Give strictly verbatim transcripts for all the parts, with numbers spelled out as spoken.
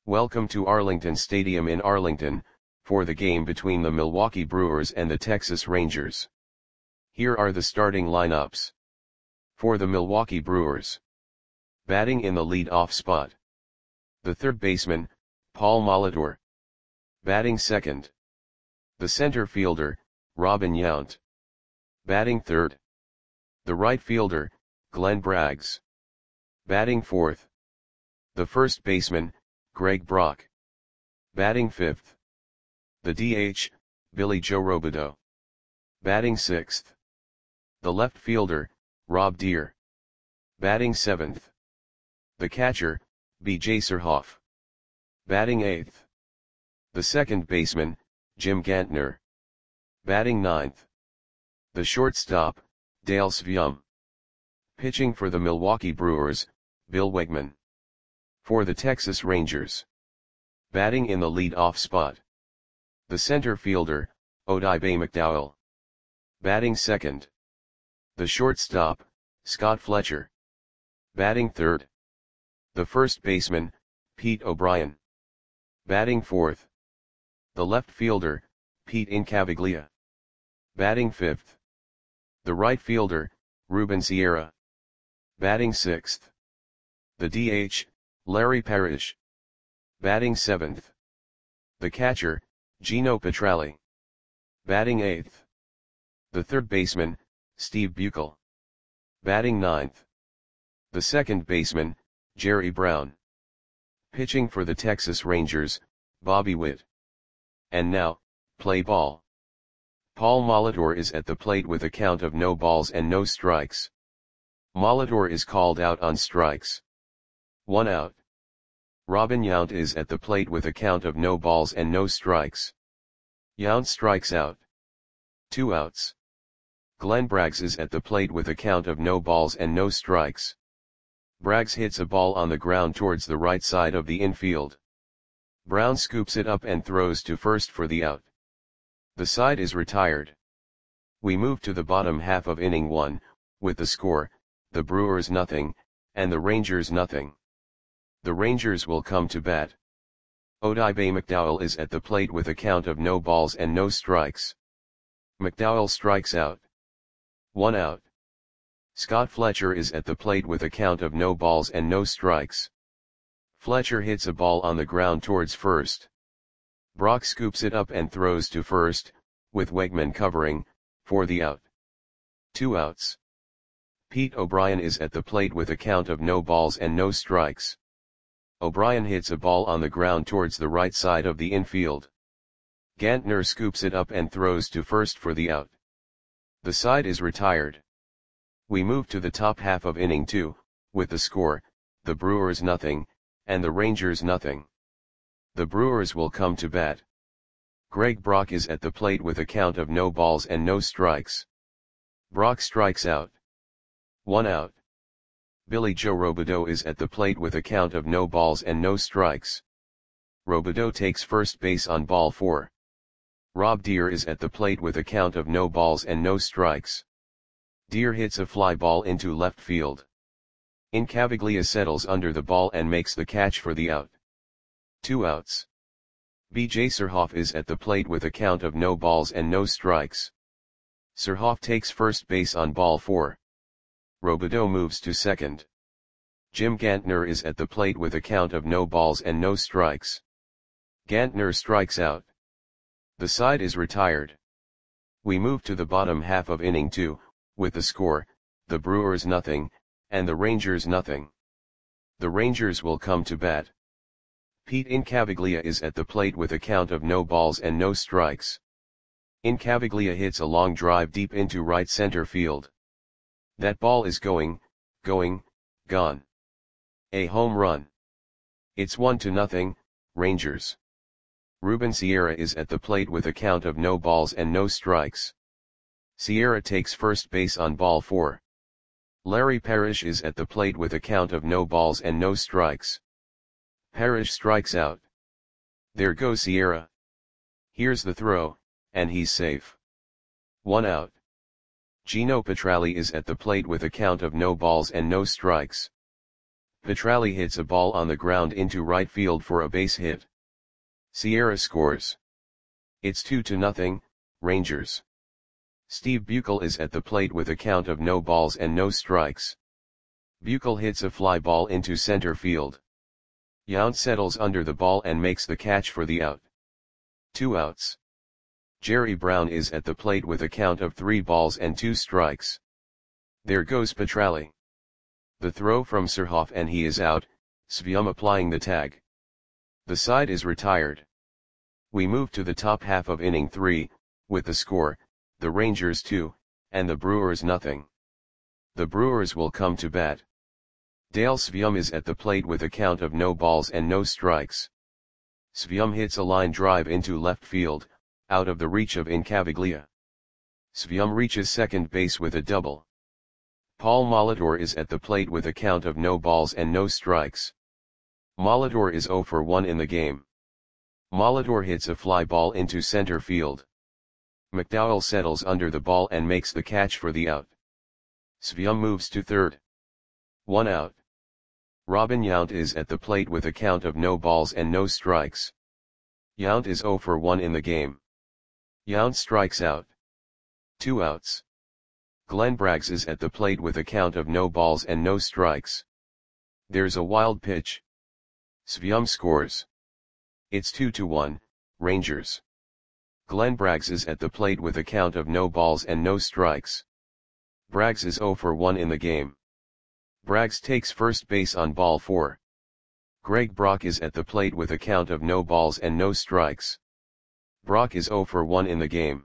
Welcome to Arlington Stadium in Arlington, for the game between the Milwaukee Brewers and the Texas Rangers. Here are the starting lineups. For the Milwaukee Brewers. Batting in the lead-off spot. The third baseman, Paul Molitor. Batting second. The center fielder, Robin Yount. Batting third. The right fielder, Glenn Braggs. Batting fourth. The first baseman, Greg Brock. Batting fifth. The D H, Billy Joe Robideau. Batting sixth. The left fielder, Rob Deer. Batting seventh. The catcher, B J Surhoff. Batting eighth. The second baseman, Jim Gantner. Batting ninth. The shortstop, Dale Sveum. Pitching for the Milwaukee Brewers, Bill Wegman. For the Texas Rangers. Batting in the lead-off spot. The center fielder, Odibe McDowell. Batting second. The shortstop, Scott Fletcher. Batting third. The first baseman, Pete O'Brien. Batting fourth. The left fielder, Pete Incaviglia. Batting fifth. The right fielder, Ruben Sierra. Batting sixth. The D H, Larry Parrish. Batting seventh. The catcher, Gino Petralli. Batting eighth. The third baseman, Steve Buechel. Batting ninth. The second baseman, Jerry Brown. Pitching for the Texas Rangers, Bobby Witt. And now, play ball. Paul Molitor is at the plate with a count of no balls and no strikes. Molitor is called out on strikes. One out. Robin Yount is at the plate with a count of no balls and no strikes. Yount strikes out. Two outs. Glenn Braggs is at the plate with a count of no balls and no strikes. Braggs hits a ball on the ground towards the right side of the infield. Brown scoops it up and throws to first for the out. The side is retired. We move to the bottom half of inning one, with the score, the Brewers nothing, and the Rangers nothing. The Rangers will come to bat. Odibe McDowell is at the plate with a count of no balls and no strikes. McDowell strikes out. One out. Scott Fletcher is at the plate with a count of no balls and no strikes. Fletcher hits a ball on the ground towards first. Brock scoops it up and throws to first, with Wegman covering, for the out. Two outs. Pete O'Brien is at the plate with a count of no balls and no strikes. O'Brien hits a ball on the ground towards the right side of the infield. Gantner scoops it up and throws to first for the out. The side is retired. We move to the top half of inning two, with the score, the Brewers nothing, and the Rangers nothing. The Brewers will come to bat. Greg Brock is at the plate with a count of no balls and no strikes. Brock strikes out. One out. Billy Joe Robideau is at the plate with a count of no balls and no strikes. Robideau takes first base on ball four. Rob Deer is at the plate with a count of no balls and no strikes. Deer hits a fly ball into left field. Incaviglia settles under the ball and makes the catch for the out. Two outs. B J Surhoff is at the plate with a count of no balls and no strikes. Surhoff takes first base on ball four. Robideau moves to second. Jim Gantner is at the plate with a count of no balls and no strikes. Gantner strikes out. The side is retired. We move to the bottom half of inning two, with the score, the Brewers nothing, and the Rangers nothing. The Rangers will come to bat. Pete Incaviglia is at the plate with a count of no balls and no strikes. Incaviglia hits a long drive deep into right center field. That ball is going, going, gone. A home run. It's one to nothing, Rangers. Ruben Sierra is at the plate with a count of no balls and no strikes. Sierra takes first base on ball four. Larry Parrish is at the plate with a count of no balls and no strikes. Parrish strikes out. There goes Sierra. Here's the throw, and he's safe. One out. Gino Petralli is at the plate with a count of no balls and no strikes. Petralli hits a ball on the ground into right field for a base hit. Sierra scores. It's two to nothing, Rangers. Steve Buechel is at the plate with a count of no balls and no strikes. Buechel hits a fly ball into center field. Yount settles under the ball and makes the catch for the out. Two outs. Jerry Brown is at the plate with a count of three balls and two strikes. There goes Petralli. The throw from Surhoff and he is out, Svium applying the tag. The side is retired. We move to the top half of inning three, with the score, the Rangers two, and the Brewers nothing. The Brewers will come to bat. Dale Svium is at the plate with a count of no balls and no strikes. Svium hits a line drive into left field, out of the reach of Incaviglia. Svium reaches second base with a double. Paul Molitor is at the plate with a count of no balls and no strikes. Molitor is zero for one in the game. Molitor hits a fly ball into center field. McDowell settles under the ball and makes the catch for the out. Svium moves to third. One out. Robin Yount is at the plate with a count of no balls and no strikes. Yount is zero for one in the game. Yount strikes out. Two outs. Glenn Braggs is at the plate with a count of no balls and no strikes. There's a wild pitch. Svium scores. It's two to one, Rangers. Glenn Braggs is at the plate with a count of no balls and no strikes. Braggs is zero for one in the game. Braggs takes first base on ball four. Greg Brock is at the plate with a count of no balls and no strikes. Brock is zero for one in the game.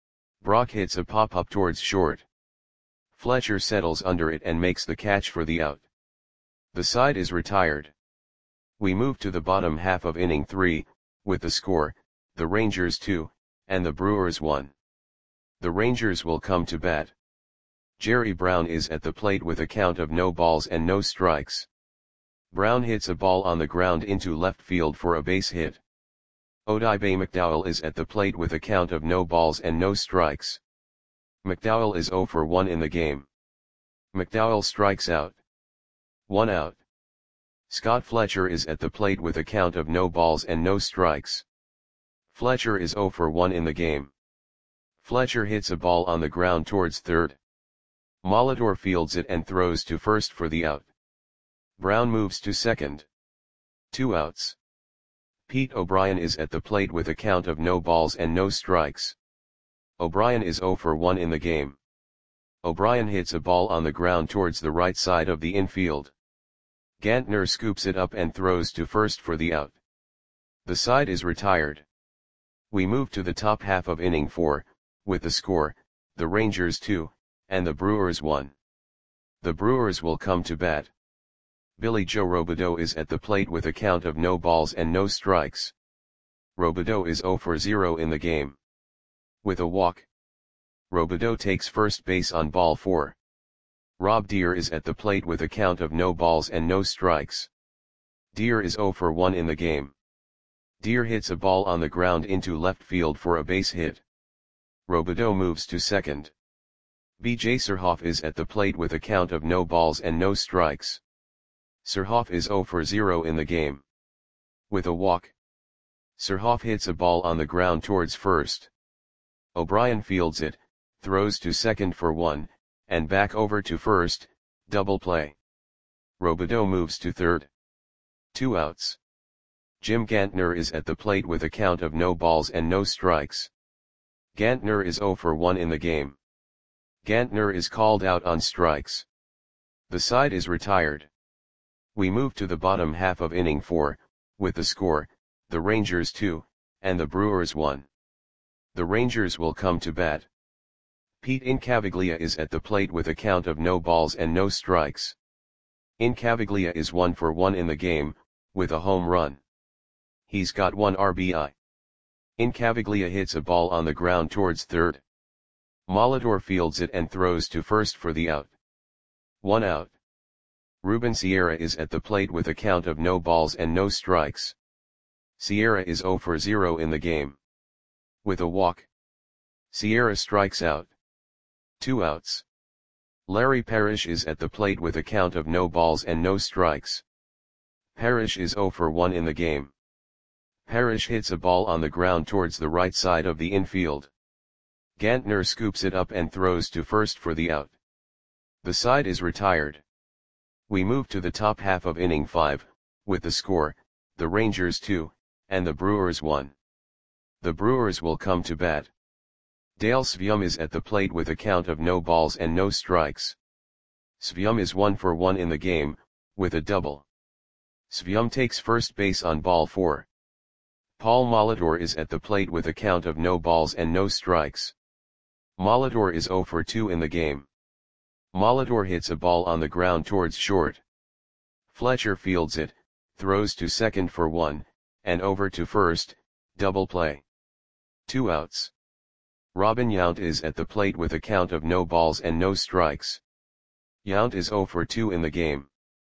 Brock hits a pop-up towards short. Fletcher settles under it and makes the catch for the out. The side is retired. We move to the bottom half of inning three, with the score, the Rangers two, and the Brewers one. The Rangers will come to bat. Jerry Brown is at the plate with a count of no balls and no strikes. Brown hits a ball on the ground into left field for a base hit. Odibe McDowell is at the plate with a count of no balls and no strikes. McDowell is zero for one in the game. McDowell strikes out. One out. Scott Fletcher is at the plate with a count of no balls and no strikes. Fletcher is zero for one in the game. Fletcher hits a ball on the ground towards third. Molitor fields it and throws to first for the out. Brown moves to second. Two outs. Pete O'Brien is at the plate with a count of no balls and no strikes. O'Brien is zero for one in the game. O'Brien hits a ball on the ground towards the right side of the infield. Gantner scoops it up and throws to first for the out. The side is retired. We move to the top half of inning four, with the score, the Rangers two, and the Brewers one. The Brewers will come to bat. Billy Joe Robideau is at the plate with a count of no balls and no strikes. Robideau is zero for zero in the game. With a walk. Robideau takes first base on ball four. Rob Deere is at the plate with a count of no balls and no strikes. Deere is zero for one in the game. Deere hits a ball on the ground into left field for a base hit. Robideau moves to second. B J Surhoff is at the plate with a count of no balls and no strikes. Surhoff is zero for zero in the game. With a walk. Surhoff hits a ball on the ground towards first. O'Brien fields it, throws to second for one, and back over to first, double play. Robideau moves to third. Two outs. Jim Gantner is at the plate with a count of no balls and no strikes. Gantner is zero for one in the game. Gantner is called out on strikes. The side is retired. We move to the bottom half of inning four, with the score, the Rangers two, and the Brewers one. The Rangers will come to bat. Pete Incaviglia is at the plate with a count of no balls and no strikes. Incaviglia is one for one in the game, with a home run. He's got one R B I. Incaviglia hits a ball on the ground towards third. Molitor fields it and throws to first for the out. One out. Ruben Sierra is at the plate with a count of no balls and no strikes. Sierra is zero for zero in the game. With a walk. Sierra strikes out. Two outs. Larry Parrish is at the plate with a count of no balls and no strikes. Parrish is zero for one in the game. Parrish hits a ball on the ground towards the right side of the infield. Gantner scoops it up and throws to first for the out. The side is retired. We move to the top half of inning five, with the score, the Rangers two, and the Brewers one. The Brewers will come to bat. Dale Sveum is at the plate with a count of no balls and no strikes. Sveum is one for one in the game, with a double. Sveum takes first base on ball four. Paul Molitor is at the plate with a count of no balls and no strikes. Molitor is zero for two in the game. Molitor hits a ball on the ground towards short. Fletcher fields it, throws to second for one, and over to first, double play. Two outs. Robin Yount is at the plate with a count of no balls and no strikes. Yount is zero for two in the game.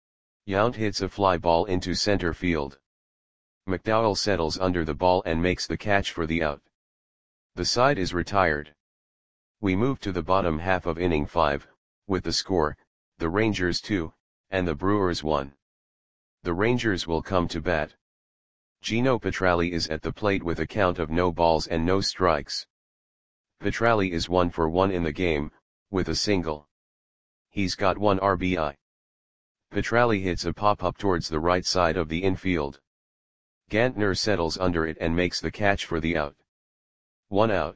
Yount hits a fly ball into center field. McDowell settles under the ball and makes the catch for the out. The side is retired. We move to the bottom half of inning five, with the score, the Rangers two, and the Brewers one. The Rangers will come to bat. Gino Petralli is at the plate with a count of no balls and no strikes. Petralli is one for one in the game, with a single. He's got one R B I. Petralli hits a pop-up towards the right side of the infield. Gantner settles under it and makes the catch for the out. One out.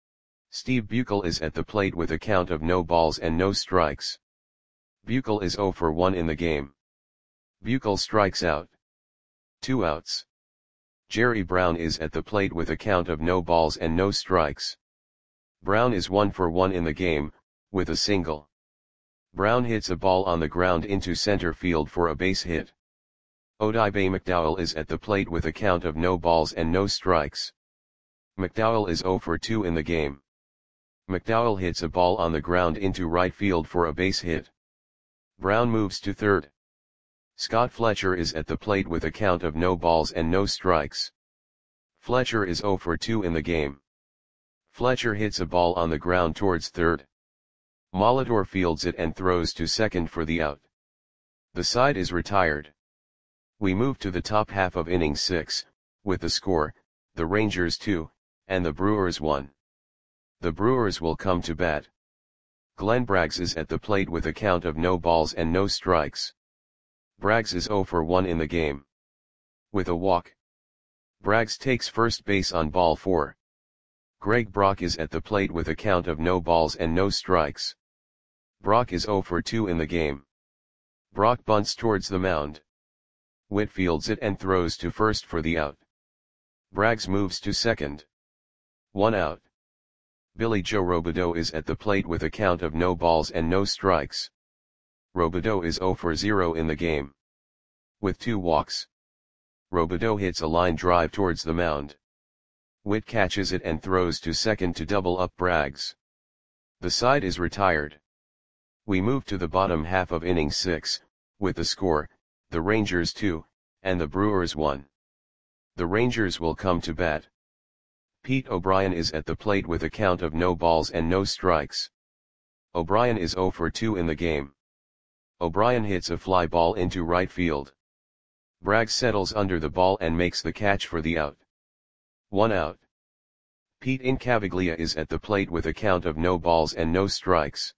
Steve Buechel is at the plate with a count of no balls and no strikes. Buechel is zero for one in the game. Buechel strikes out. Two outs. Jerry Brown is at the plate with a count of no balls and no strikes. Brown is one for one in the game, with a single. Brown hits a ball on the ground into center field for a base hit. Odibe McDowell is at the plate with a count of no balls and no strikes. McDowell is zero for two in the game. McDowell hits a ball on the ground into right field for a base hit. Brown moves to third. Scott Fletcher is at the plate with a count of no balls and no strikes. Fletcher is zero for two in the game. Fletcher hits a ball on the ground towards third. Molitor fields it and throws to second for the out. The side is retired. We move to the top half of inning six, with the score, the Rangers two, and the Brewers one. The Brewers will come to bat. Glenn Braggs is at the plate with a count of no balls and no strikes. Braggs is zero for one in the game. With a walk. Braggs takes first base on ball four. Greg Brock is at the plate with a count of no balls and no strikes. Brock is zero for two in the game. Brock bunts towards the mound. Witt fields it and throws to first for the out. Braggs moves to second. One out. Billy Joe Robideau is at the plate with a count of no balls and no strikes. Robideau is zero for zero in the game. With two walks. Robideau hits a line drive towards the mound. Witt catches it and throws to second to double up Braggs. The side is retired. We move to the bottom half of inning six, with the score, the Rangers two, and the Brewers one. The Rangers will come to bat. Pete O'Brien is at the plate with a count of no balls and no strikes. O'Brien is zero for two in the game. O'Brien hits a fly ball into right field. Braggs settles under the ball and makes the catch for the out. One out. Pete Incaviglia is at the plate with a count of no balls and no strikes.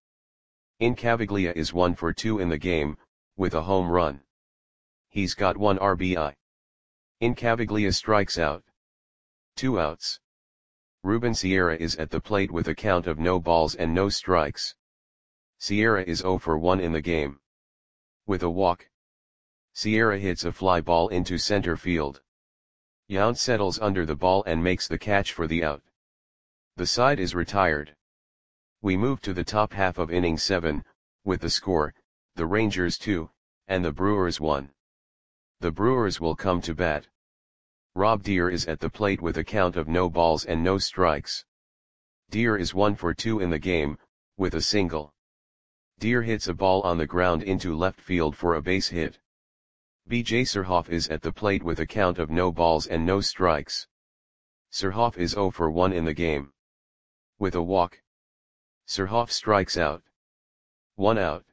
Incaviglia is one for two in the game, with a home run. He's got one R B I. Incaviglia strikes out. Two outs. Ruben Sierra is at the plate with a count of no balls and no strikes. Sierra is zero for one in the game. With a walk. Sierra hits a fly ball into center field. Yount settles under the ball and makes the catch for the out. The side is retired. We move to the top half of inning seven, with the score, the Rangers two, and the Brewers one. The Brewers will come to bat. Rob Deer is at the plate with a count of no balls and no strikes. Deer is one for two in the game, with a single. Deer hits a ball on the ground into left field for a base hit. B J Surhoff is at the plate with a count of no balls and no strikes. Surhoff is zero for one in the game. With a walk. Surhoff strikes out. One out.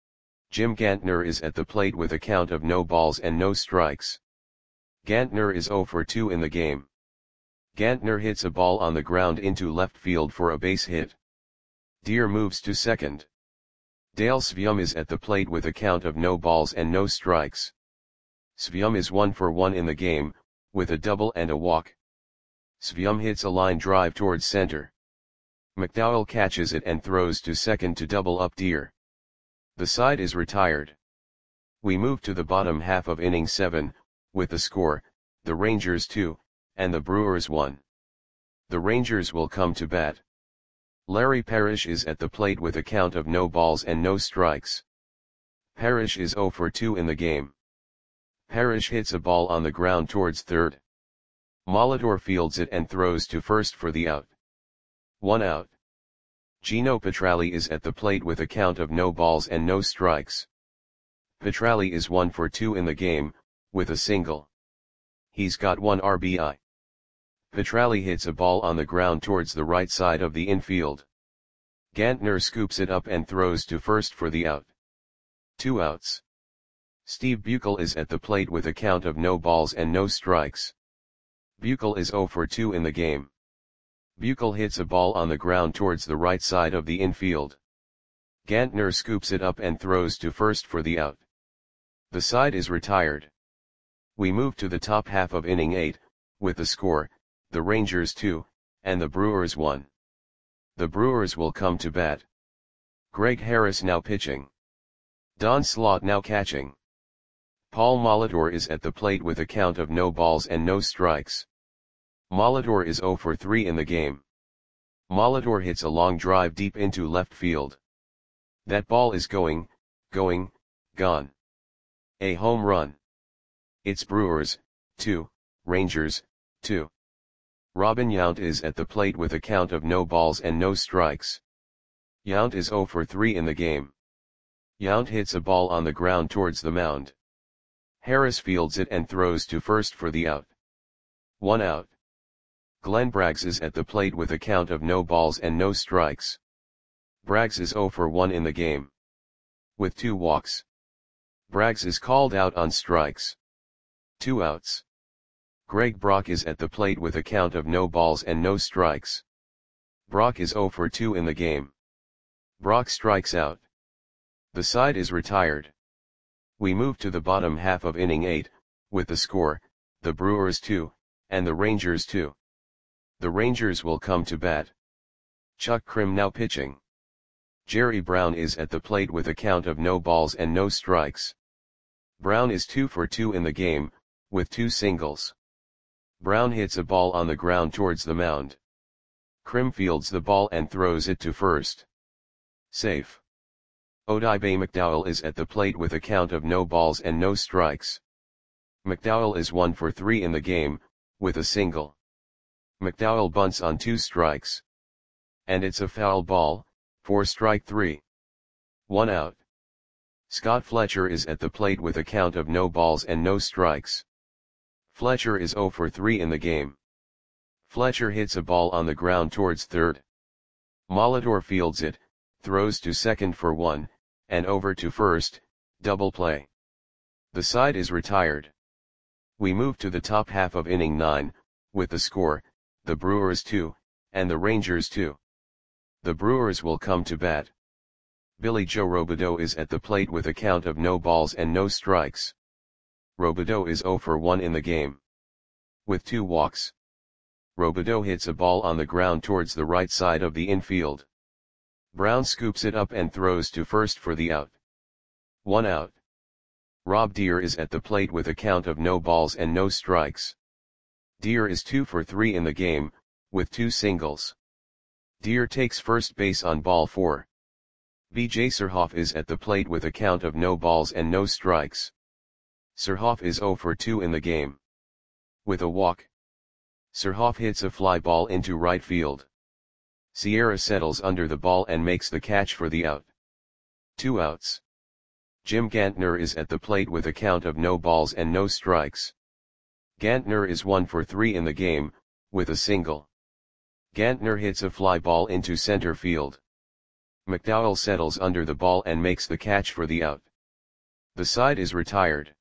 Jim Gantner is at the plate with a count of no balls and no strikes. Gantner is zero for two in the game. Gantner hits a ball on the ground into left field for a base hit. Deer moves to second. Dale Svium is at the plate with a count of no balls and no strikes. Svium is one for one in the game, with a double and a walk. Svium hits a line drive towards center. McDowell catches it and throws to second to double up Deer. The side is retired. We move to the bottom half of inning seven, with the score, the Rangers two, and the Brewers one. The Rangers will come to bat. Larry Parrish is at the plate with a count of no balls and no strikes. Parrish is zero for two in the game. Parrish hits a ball on the ground towards third. Molitor fields it and throws to first for the out. One out. Gino Petralli is at the plate with a count of no balls and no strikes. Petralli is one for two in the game, with a single. He's got one R B I. Petralli hits a ball on the ground towards the right side of the infield. Gantner scoops it up and throws to first for the out. Two outs. Steve Buechel is at the plate with a count of no balls and no strikes. Buechel is zero for two in the game. Buechel hits a ball on the ground towards the right side of the infield. Gantner scoops it up and throws to first for the out. The side is retired. We move to the top half of inning eight, with the score, the Rangers two, and the Brewers one. The Brewers will come to bat. Greg Harris now pitching. Don Slaught now catching. Paul Molitor is at the plate with a count of no balls and no strikes. Molitor is zero for three in the game. Molitor hits a long drive deep into left field. That ball is going, going, gone. A home run. It's Brewers, two, Rangers, two. Robin Yount is at the plate with a count of no balls and no strikes. Yount is zero for three in the game. Yount hits a ball on the ground towards the mound. Harris fields it and throws to first for the out. One out. Glenn Braggs is at the plate with a count of no balls and no strikes. Braggs is zero for one in the game. With two walks. Braggs is called out on strikes. Two outs. Greg Brock is at the plate with a count of no balls and no strikes. Brock is zero for two in the game. Brock strikes out. The side is retired. We move to the bottom half of inning eight, with the score, the Brewers two, and the Rangers two. The Rangers will come to bat. Chuck Krim now pitching. Jerry Brown is at the plate with a count of no balls and no strikes. Brown is two for two in the game, with two singles. Brown hits a ball on the ground towards the mound. Krim fields the ball and throws it to first. Safe. Odibe McDowell is at the plate with a count of no balls and no strikes. McDowell is one for three in the game, with a single. McDowell bunts on two strikes. And it's a foul ball, for strike three. One out. Scott Fletcher is at the plate with a count of no balls and no strikes. Fletcher is zero for three in the game. Fletcher hits a ball on the ground towards third. Molitor fields it, throws to second for one, and over to first, double play. The side is retired. We move to the top half of inning nine, with the score, the Brewers two, and the Rangers two. The Brewers will come to bat. Billy Joe Robideau is at the plate with a count of no balls and no strikes. Robideau is zero for one in the game. With two walks. Robideau hits a ball on the ground towards the right side of the infield. Brown scoops it up and throws to first for the out. One out. Rob Deer is at the plate with a count of no balls and no strikes. Deer is two for three in the game, with two singles. Deer takes first base on ball four. B J Surhoff is at the plate with a count of no balls and no strikes. Surhoff is zero for two in the game. With a walk. Surhoff hits a fly ball into right field. Sierra settles under the ball and makes the catch for the out. Two outs. Jim Gantner is at the plate with a count of no balls and no strikes. Gantner is one for three in the game, with a single. Gantner hits a fly ball into center field. McDowell settles under the ball and makes the catch for the out. The side is retired.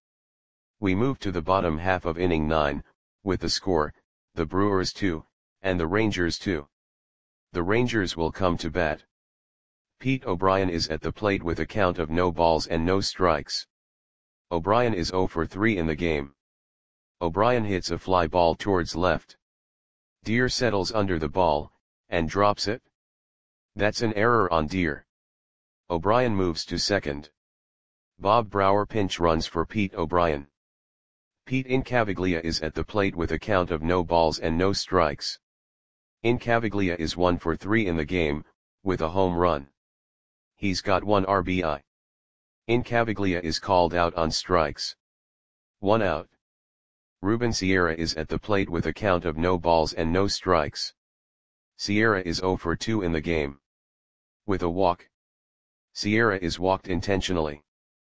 We move to the bottom half of inning nine, with the score, the Brewers two, and the Rangers two. The Rangers will come to bat. Pete O'Brien is at the plate with a count of no balls and no strikes. O'Brien is oh for three in the game. O'Brien hits a fly ball towards left. Deer settles under the ball, and drops it. That's an error on Deer. O'Brien moves to second. Bob Brower pinch runs for Pete O'Brien. Pete Incaviglia is at the plate with a count of no balls and no strikes. Incaviglia is one for three in the game, with a home run. He's got one R B I. Incaviglia is called out on strikes. One out. Ruben Sierra is at the plate with a count of no balls and no strikes. Sierra is oh for two in the game. With a walk. Sierra is walked intentionally.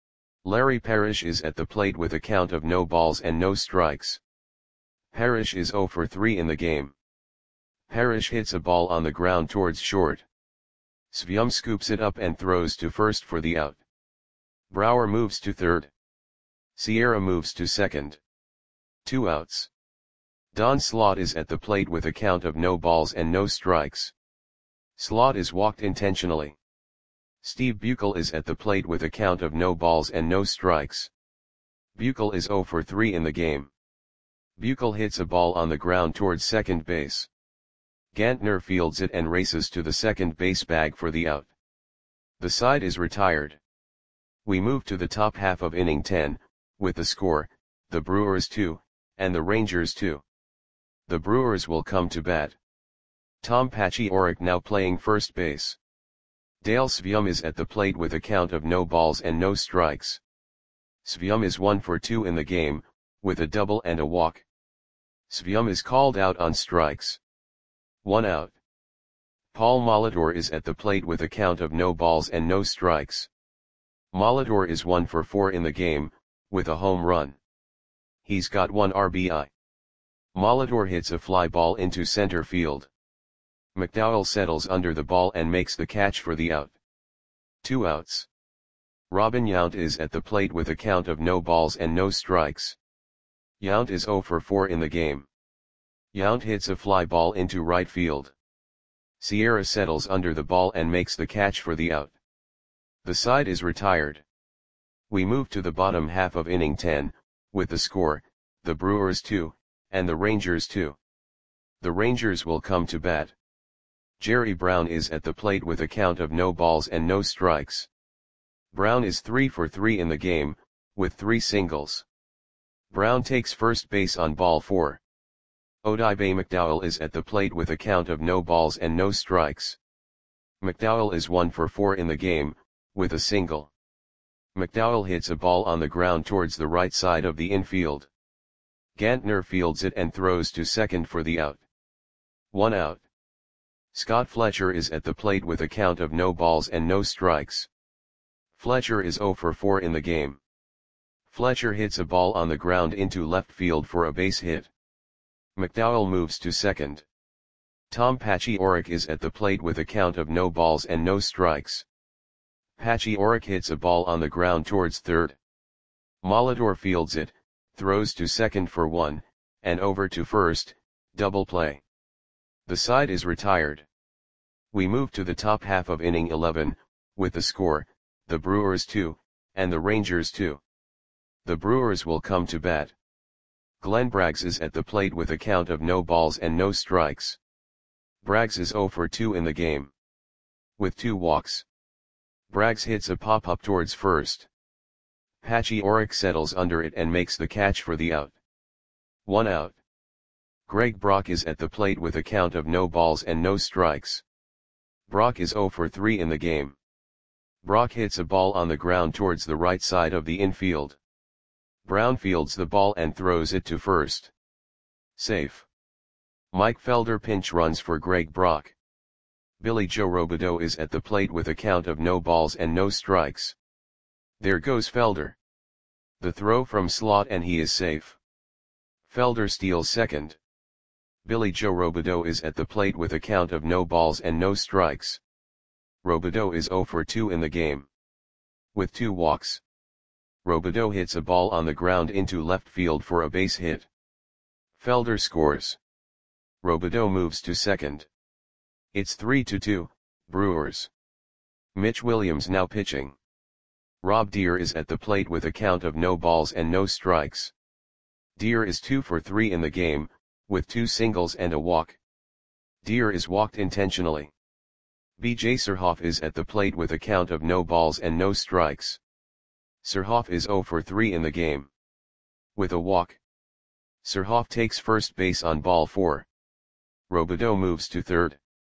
Larry Parrish is at the plate with a count of no balls and no strikes. Parrish is oh for three in the game. Parrish hits a ball on the ground towards short. Svium scoops it up and throws to first for the out. Brower moves to third. Sierra moves to second. Two outs. Don Slaught is at the plate with a count of no balls and no strikes. Slaught is walked intentionally. Steve Buechel is at the plate with a count of no balls and no strikes. Buechel is oh for three in the game. Buechel hits a ball on the ground towards second base. Gantner fields it and races to the second base bag for the out. The side is retired. We move to the top half of inning ten, with the score, the Brewers two, and the Rangers two. The Brewers will come to bat. Tom Paciorek now playing first base. Dale Svium is at the plate with a count of no balls and no strikes. Svium is one for two in the game, with a double and a walk. Svium is called out on strikes. One out. Paul Molitor is at the plate with a count of no balls and no strikes. Molitor is one for four in the game, with a home run. He's got one R B I. Molitor hits a fly ball into center field. McDowell settles under the ball and makes the catch for the out. Two outs. Robin Yount is at the plate with a count of no balls and no strikes. Yount is oh for four in the game. Yount hits a fly ball into right field. Sierra settles under the ball and makes the catch for the out. The side is retired. We move to the bottom half of inning ten, with the score, the Brewers two, and the Rangers two. The Rangers will come to bat. Jerry Brown is at the plate with a count of no balls and no strikes. Brown is three for three in the game, with three singles. Brown takes first base on ball four. Odibe McDowell is at the plate with a count of no balls and no strikes. McDowell is one for four in the game, with a single. McDowell hits a ball on the ground towards the right side of the infield. Gantner fields it and throws to second for the out. One out. Scott Fletcher is at the plate with a count of no balls and no strikes. Fletcher is oh for four in the game. Fletcher hits a ball on the ground into left field for a base hit. McDowell moves to second. Tom Paciorek is at the plate with a count of no balls and no strikes. Paciorek hits a ball on the ground towards third. Molitor fields it, throws to second for one, and over to first, double play. The side is retired. We move to the top half of inning eleven, with the score, the Brewers two, and the Rangers two. The Brewers will come to bat. Glenn Braggs is at the plate with a count of no balls and no strikes. Braggs is oh for two in the game. With two walks. Braggs hits a pop-up towards first. Paciorek settles under it and makes the catch for the out. One out. Greg Brock is at the plate with a count of no balls and no strikes. Brock is oh for three in the game. Brock hits a ball on the ground towards the right side of the infield. Brown fields the ball and throws it to first. Safe. Mike Felder pinch runs for Greg Brock. Billy Joe Robideau is at the plate with a count of no balls and no strikes. There goes Felder. The throw from Slaught and he is safe. Felder steals second. Billy Joe Robideau is at the plate with a count of no balls and no strikes. Robideau is zero for two in the game. With two walks, Robideau hits a ball on the ground into left field for a base hit. Felder scores. Robideau moves to second. It's three to two, Brewers. Mitch Williams now pitching. Rob Deer is at the plate with a count of no balls and no strikes. Deer is two for three in the game, with two singles and a walk. Deer is walked intentionally. B J Surhoff is at the plate with a count of no balls and no strikes. Surhoff is zero for three in the game. With a walk, Surhoff takes first base on ball four. Robideau moves to third.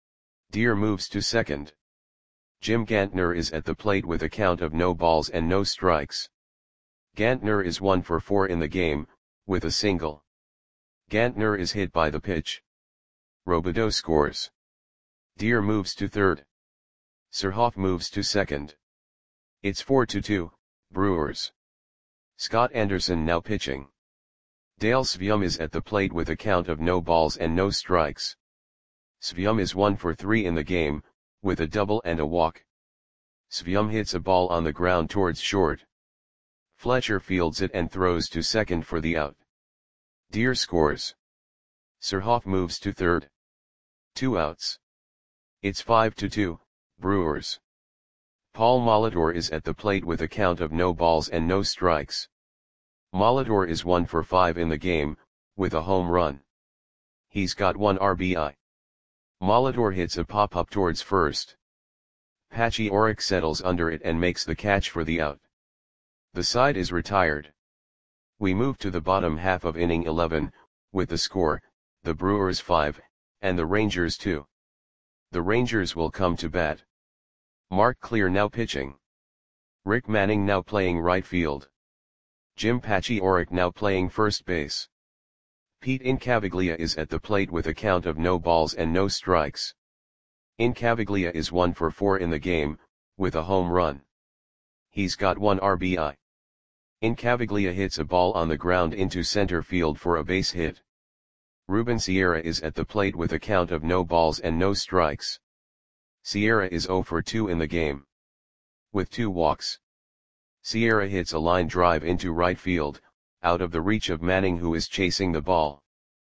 Deer moves to second. Jim Gantner is at the plate with a count of no balls and no strikes. Gantner is one for four in the game, with a single. Gantner is hit by the pitch. Robideau scores. Deer moves to third. Surhoff moves to second. It's four to two, Brewers. Scott Anderson now pitching. Dale Sveum is at the plate with a count of no balls and no strikes. Sveum is one for three in the game, with a double and a walk. Sveum hits a ball on the ground towards short. Fletcher fields it and throws to second for the out. Deer scores. Surhoff moves to third. Two outs. It's five to two, Brewers. Paul Molitor is at the plate with a count of no balls and no strikes. Molitor is one for five in the game, with a home run. He's got one R B I. Molitor hits a pop-up towards first. Patchy Oric settles under it and makes the catch for the out. The side is retired. We move to the bottom half of inning eleven, with the score, the Brewers five, and the Rangers two. The Rangers will come to bat. Mark Clear now pitching. Rick Manning now playing right field. Jim Patchy Oric now playing first base. Pete Incaviglia is at the plate with a count of no balls and no strikes. Incaviglia is one for four in the game, with a home run. He's got one R B I. Incaviglia hits a ball on the ground into center field for a base hit. Ruben Sierra is at the plate with a count of no balls and no strikes. Sierra is zero for two in the game. With two walks, Sierra hits a line drive into right field, out of the reach of Manning, who is chasing the ball.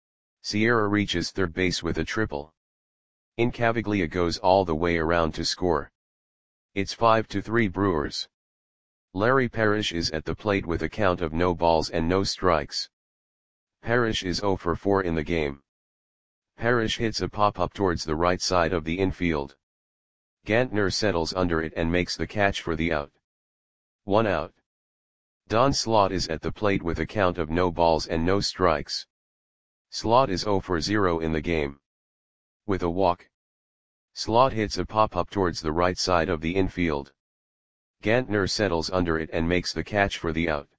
Sierra reaches third base with a triple. Incaviglia goes all the way around to score. It's five to three Brewers. Larry Parrish is at the plate with a count of no balls and no strikes. Parrish is zero for four in the game. Parrish hits a pop-up towards the right side of the infield. Gantner settles under it and makes the catch for the out. One out. Don Slaught is at the plate with a count of no balls and no strikes. Slaught is zero for zero in the game. With a walk, Slaught hits a pop-up towards the right side of the infield. Gantner settles under it and makes the catch for the out.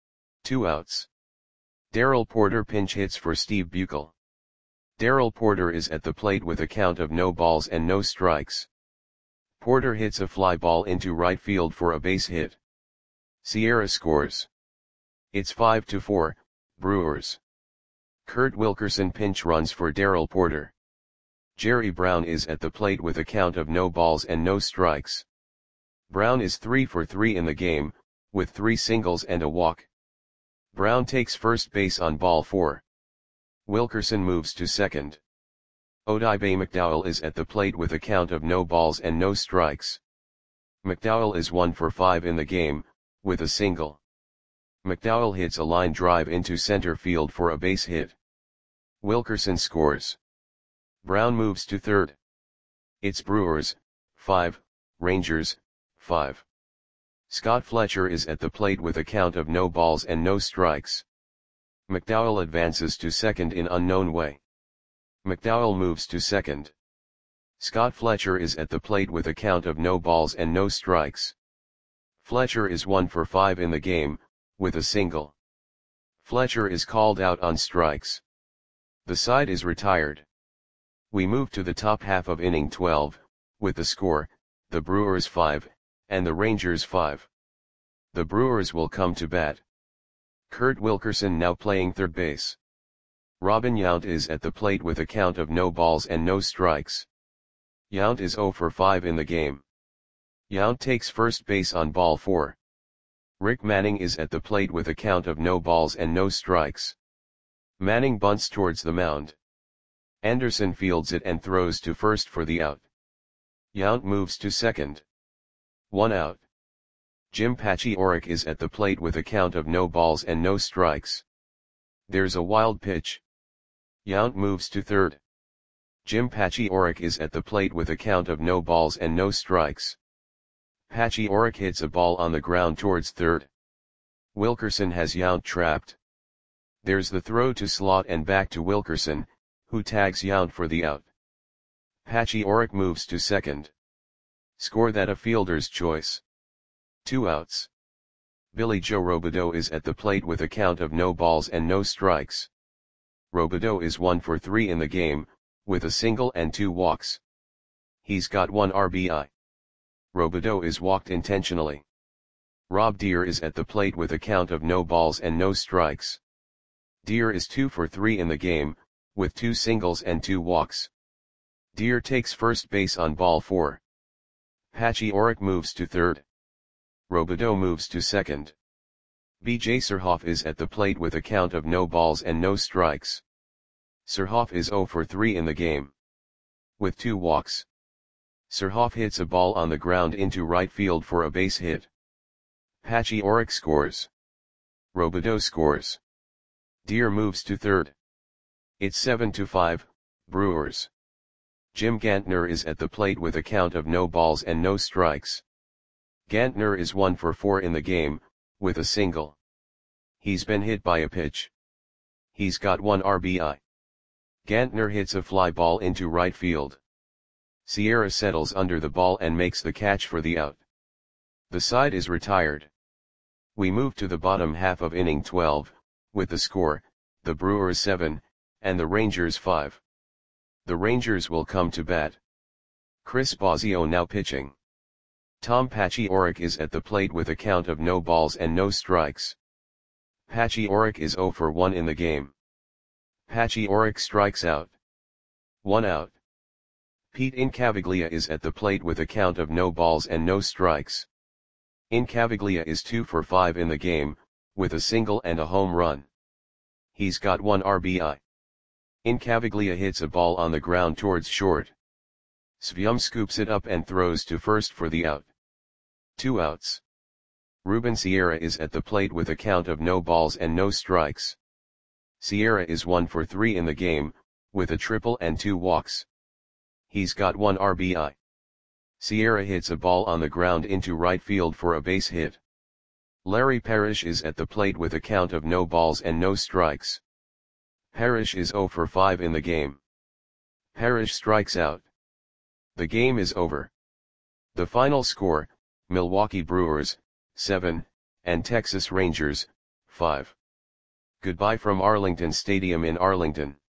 Two outs. Darrell Porter pinch hits for Steve Buechel. Darrell Porter is at the plate with a count of no balls and no strikes. Porter hits a fly ball into right field for a base hit. Sierra scores. It's five to four, Brewers. Kurt Wilkerson pinch runs for Darrell Porter. Jerry Brown is at the plate with a count of no balls and no strikes. Brown is three for three in the game, with three singles and a walk. Brown takes first base on ball four. Wilkerson moves to second. Odibe McDowell is at the plate with a count of no balls and no strikes. McDowell is one for five in the game, with a single. McDowell hits a line drive into center field for a base hit. Wilkerson scores. Brown moves to third. It's Brewers, five, Rangers, five. Scott Fletcher is at the plate with a count of no balls and no strikes. McDowell advances to second in unknown way. McDowell moves to second. Scott Fletcher is at the plate with a count of no balls and no strikes. Fletcher is one for five in the game, with a single. Fletcher is called out on strikes. The side is retired. We move to the top half of inning twelve, with the score, the Brewers five, and the Rangers five. The Brewers will come to bat. Kurt Wilkerson now playing third base. Robin Yount is at the plate with a count of no balls and no strikes. Yount is zero for five in the game. Yount takes first base on ball four. Rick Manning is at the plate with a count of no balls and no strikes. Manning bunts towards the mound. Anderson fields it and throws to first for the out. Yount moves to second. One out. Jim Paciorek is at the plate with a count of no balls and no strikes. There's a wild pitch. Yount moves to third. Jim Paciorek is at the plate with a count of no balls and no strikes. Paciorek hits a ball on the ground towards third. Wilkerson has Yount trapped. There's the throw to slot and back to Wilkerson, who tags Yount for the out. Paciorek moves to second. Score that a fielder's choice. Two outs. Billy Joe Robideau is at the plate with a count of no balls and no strikes. Robideau is one for three in the game, with a single and two walks. He's got one R B I. Robideau is walked intentionally. Rob Deer is at the plate with a count of no balls and no strikes. Deer is two for three in the game, with two singles and two walks. Deer takes first base on ball four. Paciorek moves to third. Robideau moves to second. B J Surhoff is at the plate with a count of no balls and no strikes. Surhoff is zero for three in the game, with two walks. Surhoff hits a ball on the ground into right field for a base hit. Paciorek scores. Robideau scores. Deer moves to third. It's seven to five, Brewers. Jim Gantner is at the plate with a count of no balls and no strikes. Gantner is one for four in the game, with a single. He's been hit by a pitch. He's got one R B I. Gantner hits a fly ball into right field. Sierra settles under the ball and makes the catch for the out. The side is retired. We move to the bottom half of inning twelve, with the score, the Brewers seven, and the Rangers five. The Rangers will come to bat. Chris Bosio now pitching. Tom Paciorek is at the plate with a count of no balls and no strikes. Paciorek is zero for one in the game. Paciorek strikes out. One out. Pete Incaviglia is at the plate with a count of no balls and no strikes. Incaviglia is two for five in the game, with a single and a home run. He's got one R B I. Incaviglia hits a ball on the ground towards short. Svium scoops it up and throws to first for the out. Two outs. Ruben Sierra is at the plate with a count of no balls and no strikes. Sierra is one for three in the game, with a triple and two walks. He's got one R B I. Sierra hits a ball on the ground into right field for a base hit. Larry Parrish is at the plate with a count of no balls and no strikes. Parrish is zero for five in the game. Parrish strikes out. The game is over. The final score, Milwaukee Brewers, seven, and Texas Rangers, five. Goodbye from Arlington Stadium in Arlington.